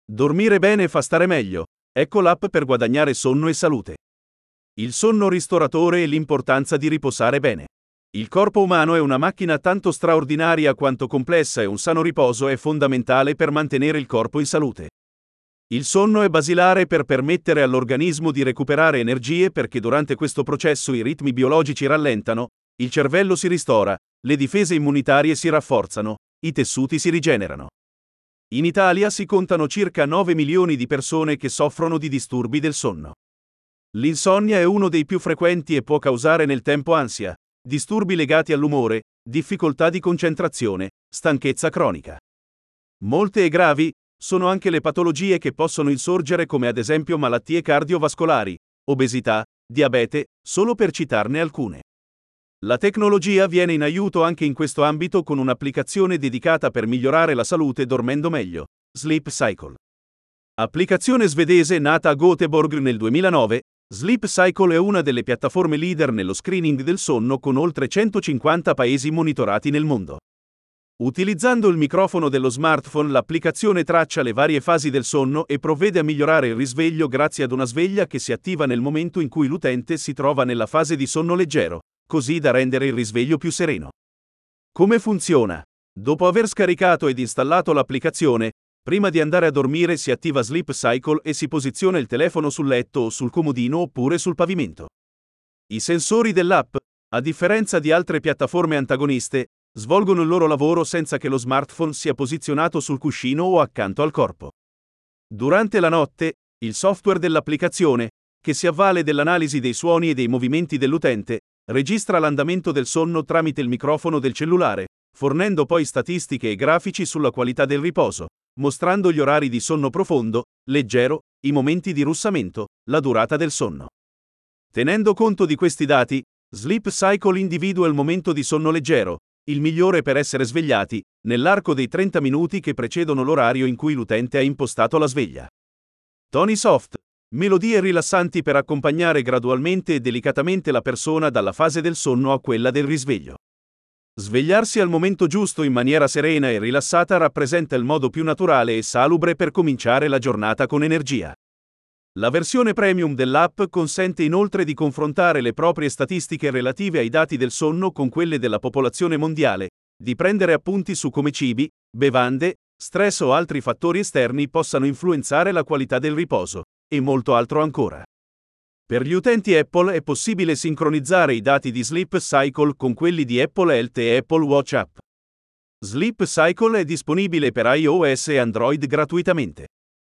Dormire bene fa stare meglio. Ecco l'app per guadagnare sonno e salute. Il sonno ristoratore e l'importanza di riposare bene. Il corpo umano è una macchina tanto straordinaria quanto complessa e un sano riposo è fondamentale per mantenere il corpo in salute. Il sonno è basilare per permettere all'organismo di recuperare energie perché durante questo processo i ritmi biologici rallentano, il cervello si ristora, le difese immunitarie si rafforzano, i tessuti si rigenerano. In Italia si contano circa 9 milioni di persone che soffrono di disturbi del sonno. L'insonnia è uno dei più frequenti e può causare nel tempo ansia, disturbi legati all'umore, difficoltà di concentrazione, stanchezza cronica. Molte e gravi sono anche le patologie che possono insorgere come ad esempio malattie cardiovascolari, obesità, diabete, solo per citarne alcune. La tecnologia viene in aiuto anche in questo ambito con un'applicazione dedicata per migliorare la salute dormendo meglio, Sleep Cycle. Applicazione svedese nata a Göteborg nel 2009, Sleep Cycle è una delle piattaforme leader nello screening del sonno con oltre 150 paesi monitorati nel mondo. Utilizzando il microfono dello smartphone, l'applicazione traccia le varie fasi del sonno e provvede a migliorare il risveglio grazie ad una sveglia che si attiva nel momento in cui l'utente si trova nella fase di sonno leggero, così da rendere il risveglio più sereno. Come funziona? Dopo aver scaricato ed installato l'applicazione, prima di andare a dormire si attiva Sleep Cycle e si posiziona il telefono sul letto o sul comodino oppure sul pavimento. I sensori dell'app, a differenza di altre piattaforme antagoniste, svolgono il loro lavoro senza che lo smartphone sia posizionato sul cuscino o accanto al corpo. Durante la notte, il software dell'applicazione, che si avvale dell'analisi dei suoni e dei movimenti dell'utente, registra l'andamento del sonno tramite il microfono del cellulare, fornendo poi statistiche e grafici sulla qualità del riposo, mostrando gli orari di sonno profondo, leggero, i momenti di russamento, la durata del sonno. Tenendo conto di questi dati, Sleep Cycle individua il momento di sonno leggero, il migliore per essere svegliati, nell'arco dei 30 minuti che precedono l'orario in cui l'utente ha impostato la sveglia. Toni Soft. Melodie rilassanti per accompagnare gradualmente e delicatamente la persona dalla fase del sonno a quella del risveglio. Svegliarsi al momento giusto in maniera serena e rilassata rappresenta il modo più naturale e salubre per cominciare la giornata con energia. La versione premium dell'app consente inoltre di confrontare le proprie statistiche relative ai dati del sonno con quelle della popolazione mondiale, di prendere appunti su come cibi, bevande, stress o altri fattori esterni possano influenzare la qualità del riposo, e molto altro ancora. Per gli utenti Apple è possibile sincronizzare i dati di Sleep Cycle con quelli di Apple Health e Apple Watch App. Sleep Cycle è disponibile per iOS e Android gratuitamente.